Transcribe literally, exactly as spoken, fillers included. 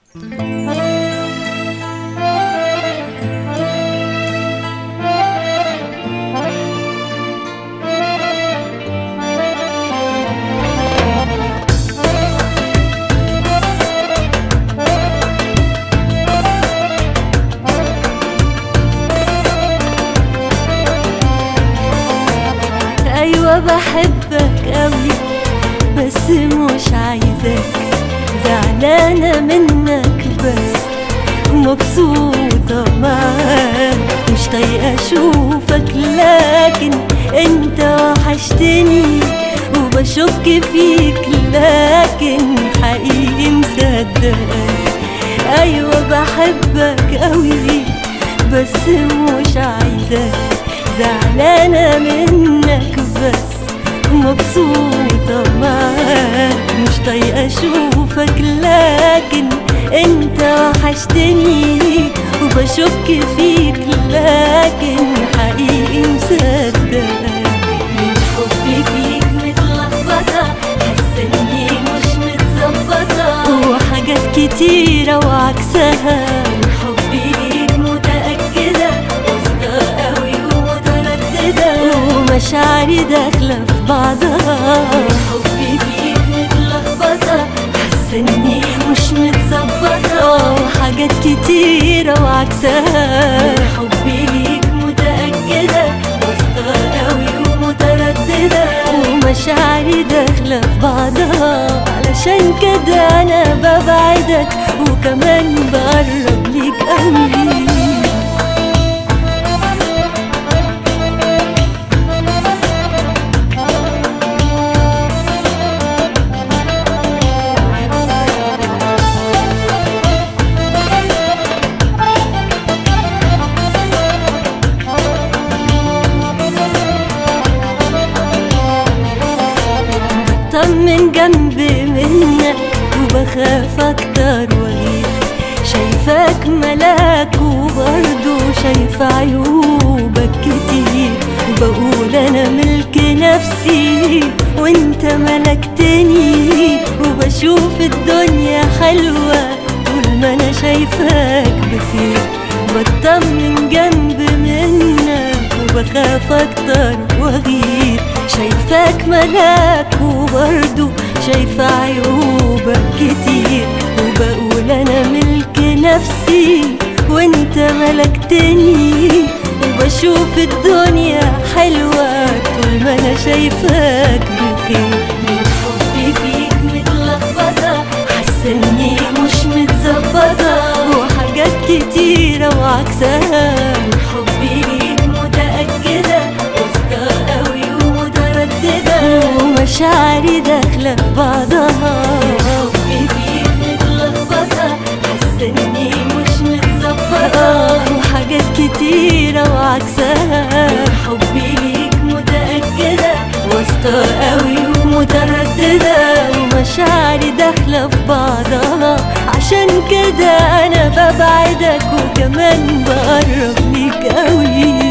أيوة بحبك قوي بس مش عايزاك، زعلانة منك بس مبسوطة معاك، مش طايقة أشوفك لكن أنت وحشتني وبشك فيك لكن حقيقي مصدقك. أيوة بحبك قوي بس مش عايزاك، زعلانة منك بس مبسوطة معاك، مش طايقة أشوفك لكن أنت وحشتني وبشك فيك لكن حقيقي مصدقك. من حبي فيك متلخبطة، حاسة إني مش متظبطة وحاجات كتيرة وعكسها. من حبي ليك متأكدة واثقة قوي ومترددة ومشاعري داخلة في بعضها. حبي فيك متلخبطة، حاسة إني مش متظبطة وحاجات كتيرة وعكسها. حبي ليك متأكدة واثقة قوي ومترددة ومشاعري داخلة في بعضها، علشان كده أنا ببعدك وكمان بقرب ليك قوي. من جنبي منك وبخاف اكتر واغير، شايفاك ملاك وبرضه شايفة عيوبك كتير، وبقول انا ملك نفسي وانت ملكتني، وبشوف الدنيا حلوة طول ما انا شايفاك بخير. بطمن جنبي منك وبخاف اكتر واغير، شايفاك ملاك وبرضه شايفة عيوبك كتير، وبقول أنا ملك نفسي وانت ملكتني، وبشوف الدنيا حلوة طول ما أنا شايفاك بخير. من حبي فيك متلخبطة، حاسة إني مش متظبطة وحاجات كتيرة وعكسها. من حبي ليك متأكدة واثقة قوي ومترددة ومشاعري داخلة في بعضها. حبي فيك متلخبطة، حاسة إني مش متظبطة وحاجات كتيرة وعكسها. حبي ليك متأكدة واثقة قوي ومترددة ومشاعري داخلة في بعضها، عشان كده أنا ببعدك وكمان بقرب ليك قوي.